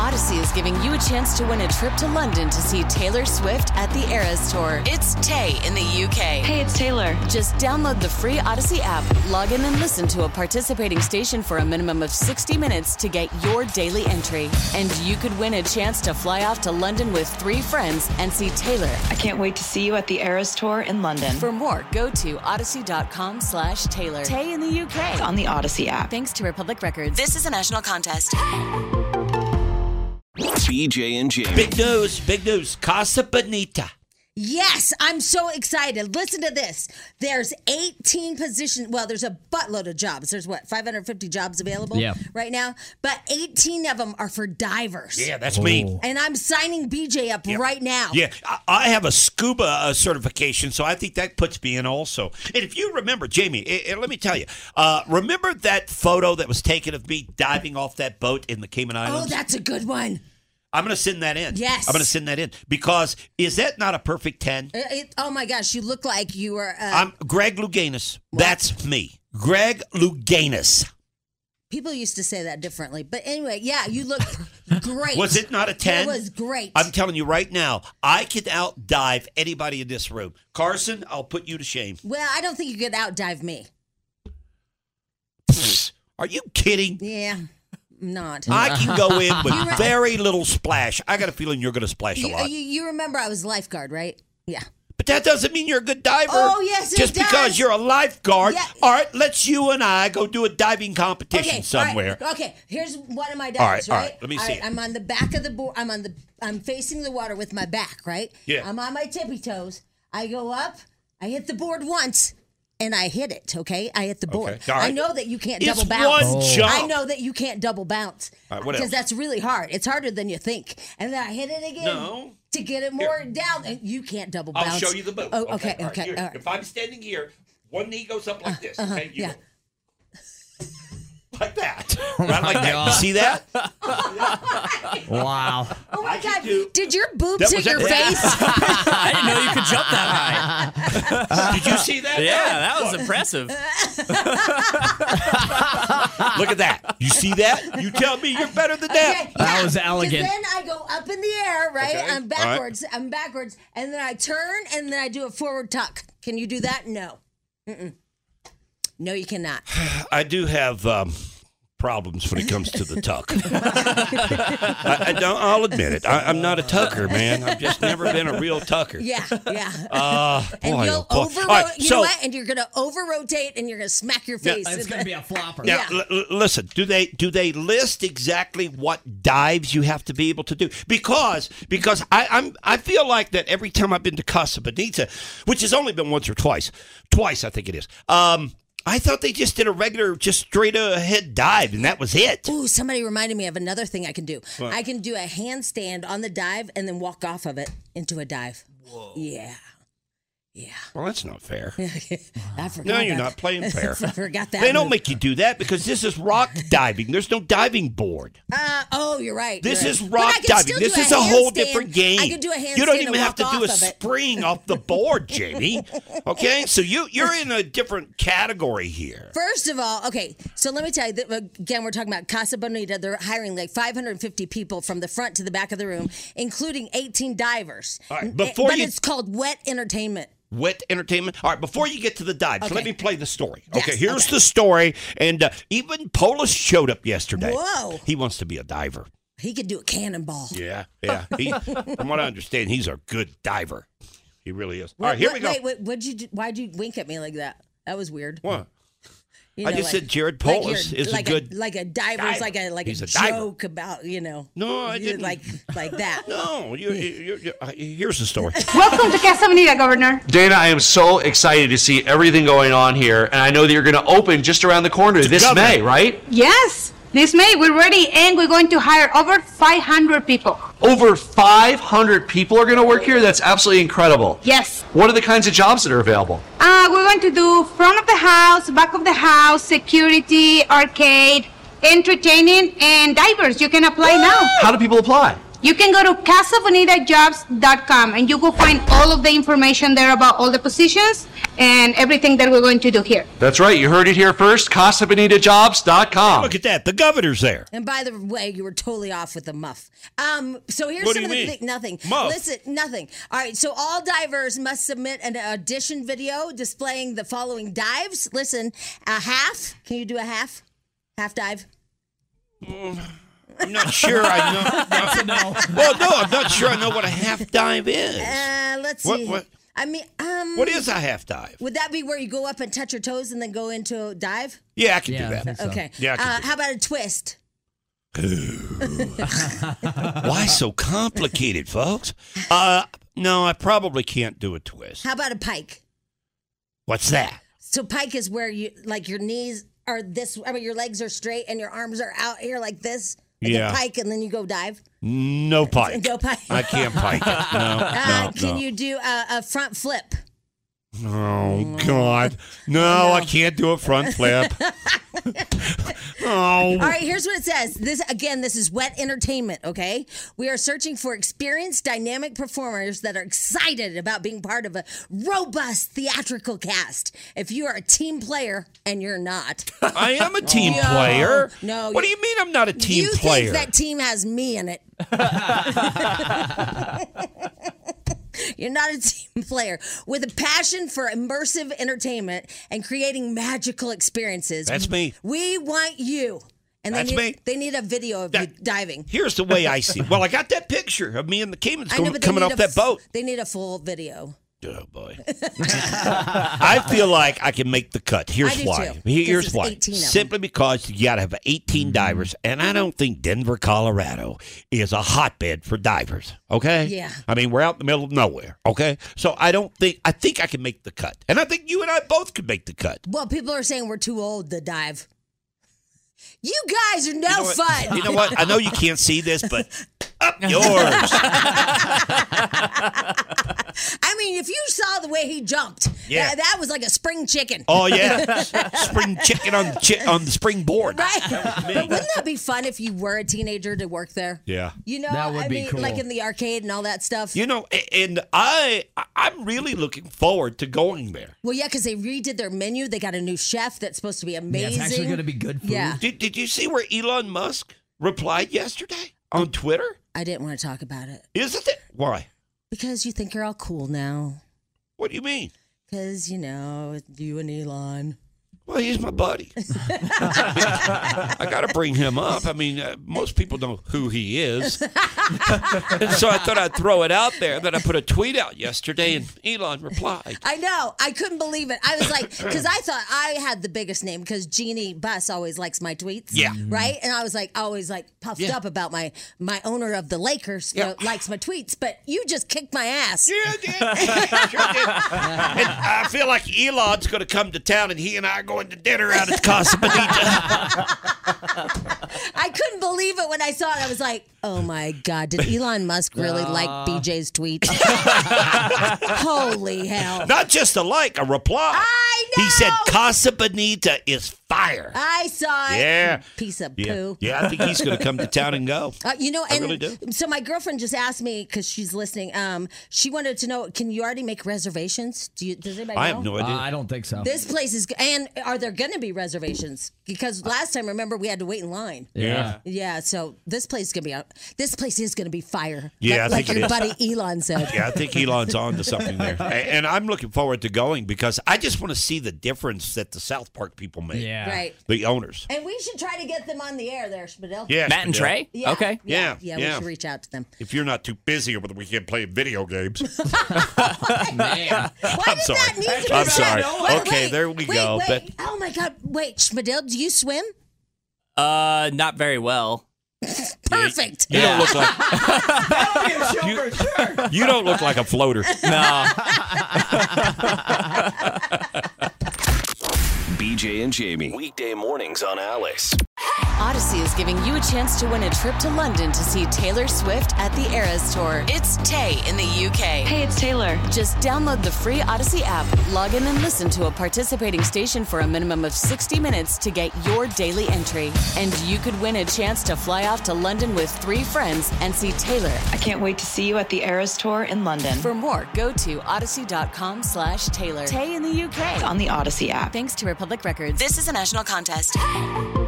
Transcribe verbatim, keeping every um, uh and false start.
Odyssey is giving you a chance to win a trip to London to see Taylor Swift at the Eras Tour. It's Tay in the U K. Hey, it's Taylor. Just download the free Odyssey app, log in and listen to a participating station for a minimum of sixty minutes to get your daily entry. And you could win a chance to fly off to London with three friends and see Taylor. I can't wait to see you at the Eras Tour in London. For more, go to odyssey.com slash Taylor. Tay in the U K. It's on the Odyssey app. Thanks to Republic Records. This is a national contest. B J and Jamie. Big news, big news. Casa Bonita. Yes, I'm so excited. Listen to this. There's eighteen positions. Well, there's a buttload of jobs. There's what, five hundred fifty jobs available yeah. right now? But eighteen of them are for divers. Yeah, that's oh. me. And I'm signing B J up yep. right now. Yeah, I have a scuba uh, certification, so I think that puts me in also. And if you remember, Jamie, uh, let me tell you, uh, remember that photo that was taken of me diving off that boat in the Cayman Islands? Oh, that's a good one. I'm going to send that in. Yes. I'm going to send that in because is that not a perfect ten? It, it, oh, my gosh. You look like you were. Uh, I'm Greg Louganis. That's me. Greg Louganis. People used to say that differently. But anyway, yeah, you look great. Was it not a ten? It was great. I'm telling you right now, I could outdive anybody in this room. Carson, I'll put you to shame. Well, I don't think you could outdive me. Are you kidding? Yeah. Not. I can go in with very little splash. I got a feeling you're going to splash you, a lot. You, you remember I was lifeguard, right? Yeah. But that doesn't mean you're a good diver. Oh, yes, it Just does. because you're a lifeguard. Yeah. All right, let's you and I go do a diving competition okay, somewhere. All right. Okay, here's one of my dives, all right, right? all right, let me all see right, it. I'm on the back of the board. I'm on the. I'm facing the water with my back, right? Yeah. I'm on my tippy toes. I go up. I hit the board once. And I hit it, okay? I hit the board. Okay. All right. I know that you can't It's double bounce. one oh. jump. I know that you can't double bounce. All right, what Because else? that's really hard. It's harder than you think. And then I hit it again No. to get it more Here. down. And you can't double bounce. I'll show you the boat. Oh, okay, all right, okay. here. All right. If I'm standing here, one knee goes up like this. Uh-huh, Okay, you yeah. go. Like that. Right like that. You see that? Wow. Oh, my I can God. do- Did your boobs That hit was your it. face? I didn't know you could jump that high. Did you see that? Yeah, that was impressive. Look at that. You see that? You tell me you're better than that. Okay, That yeah, was 'cause elegant. Then I go up in the air, right? Okay, I'm backwards. I'm backwards. And then I turn and then I do a forward tuck. Can you do that? No. Mm-mm. No, you cannot. I do have um, problems when it comes to the tuck. I, I don't, I'll admit it. I, I'm not a tucker, man. I've just never been a real tucker. Yeah, yeah. Uh, and boy, you'll oh, boy. over, All right, you so, know what? And you're gonna over rotate, and you're gonna smack your face. It's going to be a flopper. Now, Yeah. l- l- listen. Do they do they list exactly what dives you have to be able to do? Because because I, I'm I feel like that every time I've been to Casa Bonita, which has only been once or twice, twice I think it is. Um, I thought they just did a regular, just straight ahead dive, and that was it. Ooh, somebody reminded me of another thing I can do. What? I can do a handstand on the dive and then walk off of it into a dive. Whoa. Yeah. Yeah. Well, that's not fair. I forgot. No, you're that. not playing fair. I forgot that. They don't move. make you do that because this is rock diving. There's no diving board. Uh, oh, you're right. This you're is right. rock But I can diving. still This do is a whole handstand. different game. I can do a handstand. You don't even and have to walk do a off of it. spring off the board, Jamie. Okay, so you you're in a different category here. First of all, okay, so let me tell you, that, again, we're talking about Casa Bonita. They're hiring like five hundred fifty people from the front to the back of the room, including eighteen divers. All right, N- before but you- it's called wet entertainment. Wet entertainment. All right, before you get to the dive, so let Okay. me play the story. Yes, Okay, here's okay. the story. And uh, even Polis showed up yesterday. Whoa. He wants to be a diver. He could do a cannonball. Yeah, yeah. He, from what I understand, he's a good diver. He really is. All Wait, right, here wait, we go. Wait, wait, what'd you do? Why'd you wink at me like that? That was weird. What? You I know, just like- said Jared like Polis you're- is like a good like a diver's diver. like a like He's a, a diver. joke about, you know. No, I you- didn't. like like that. No, you, you, you, uh, here's the story. Welcome to Casa Bonita, Governor. Dana, I am so excited to see everything going on here, and I know that you're going to open just around the corner this Governor. May, right? Yes, this May we're ready, and we're going to hire over five hundred people. Over five hundred people are going to work here? That's absolutely incredible. Yes. What are the kinds of jobs that are available? Uh, we're going to do front of the house, back of the house, security, arcade, entertaining, and divers. You can apply now. How do people apply? You can go to casa bonita jobs dot com and you will find all of the information there about all the positions and everything that we're going to do here. That's right. You heard it here first. casa bonita jobs dot com. Look at that. The governor's there. And by the way, you were totally off with the muff. Um, so here's What some do of you the mean? thi- nothing. Muff. Listen, nothing. All right. So all divers must submit an audition video displaying the following dives. Listen, a half. Can you do a half? Half dive. I'm not sure I know. That's a no. Well, no, I'm not sure I know what a half dive is. Uh, let's What- see. what- I mean, um, What is a half dive? would that be where you go up and touch your toes and then go into a dive? Yeah, I can Yeah, I do that. think so. Okay. Yeah, I can Uh, do how about a twist? Why so complicated, folks? Uh, no, I probably can't do a twist. How about a pike? What's that? So pike is where you like your knees are this. I mean, your legs are straight and your arms are out here like this. Like Yeah. a pike, and then you go dive. No pike. No pike. I can't pike it. No, Uh, no, can no. you do a, a front flip? Oh, God. No, I can't do a front flip. Oh. All right, here's what it says. This again, this is Wet Entertainment, okay? We are searching for experienced, dynamic performers that are excited about being part of a robust theatrical cast. If you are a team player and you're not, I am a team No, player. no, What do you- you mean I'm not a team you player? think that team has me in it. You're not a team player. With a passion for immersive entertainment and creating magical experiences. That's me. We want you. And That's they need, me. They need a video of you That- diving. Here's the way I see it. Well, I got that picture of me and the Caymans I know, going- but they coming need off a that f- boat. They need a full video. Oh, boy. I feel like I can make the cut. Here's I do why. too, 'cause Here's there's why. eighteen of 'em. Simply because you got to have eighteen divers, and I don't think Denver, Colorado is a hotbed for divers. Okay? Yeah. I mean, we're out in the middle of nowhere. Okay? So I don't think, I think I can make the cut. And I think you and I both could make the cut. Well, people are saying we're too old to dive. You guys are no You know what? fun. You know what? I know you can't see this, but up yours. I mean, if you saw the way he jumped, Yeah. that, that was like a spring chicken. Oh, yeah. Spring chicken on the, chi- on the springboard. Right. But wouldn't that be fun if you were a teenager to work there? Yeah. You know, That would I be mean, cool. like in the arcade and all that stuff. You know, a- and I, I'm really looking forward to going there. Well, yeah, because they redid their menu. They got a new chef that's supposed to be Yeah, amazing. it's actually going to be good food. Yeah. Did, did you see where Elon Musk replied yesterday on Twitter? I didn't want to talk about it Isn't it? Why? because you think you're all cool now. What do you mean? Because, you know, you and Elon. Well, he's my buddy. I got to bring him up. I mean, uh, most people know who he is. And so I thought I'd throw it out there. Then I put a tweet out yesterday, and Elon replied. I know. I couldn't believe it. I was like, because I thought I had the biggest name because Jeannie Buss always likes my tweets. Yeah. Right? And I was like, always like puffed Yeah. up about my my owner of the Lakers Yeah. you know, likes my tweets. But you just kicked my ass. Yeah, I did. Sure did. And I feel like Elon's going to come to town, and he and I are going to dinner out at Casa Bonita. I couldn't believe it when I saw it. I was like, oh my God, did Elon Musk really like B J's tweet? Holy hell. Not just a like, a reply. I know. He said Casa Bonita is fire. I saw it. Yeah. Piece of Yeah. poo. Yeah, I think he's going to come to town and go. Uh, you know, I and really do. so my girlfriend just asked me because she's listening. Um, she wanted to know, can you already make reservations? Do you? Does anybody know? I have no Uh, idea. I don't think so. This place is, and are there going to be reservations? Because last time, remember, we had to wait in line. yeah. Yeah, so this place is gonna be out. This place is gonna be fire. Yeah, I like, think like it your is. buddy Elon said. Yeah, I think Elon's on to something there. A- And I'm looking forward to going because I just want to see the difference that the South Park people make. Yeah. Right. The owners. And we should try to get them on the air there, Schmidl. Yeah, Matt and Spadil. Trey? Yeah. Okay. Yeah. Yeah, Yeah. We yeah. should reach out to them. If you're not too busy over the weekend playing video games. Man. Why I'm did sorry. that need to be I'm said? sorry. Wait, Okay, wait, there we wait, go. Wait. But- Oh my God! Wait, Schmidl, do you swim? Uh, not very well. Perfect. You don't look like That'll be a show for sure. you don't look like a floater. No. B J and Jamie. Weekday mornings on Alice. Odyssey is giving you a chance to win a trip to London to see Taylor Swift at the Eras Tour. It's Tay in the U K. Hey, it's Taylor. Just download the free Odyssey app, log in and listen to a participating station for a minimum of sixty minutes to get your daily entry. And you could win a chance to fly off to London with three friends and see Taylor. I can't wait to see you at the Eras Tour in London. For more, go to odyssey.com slash Taylor. Tay in the U K. On the Odyssey app. Thanks to Republic Records. This is a national contest.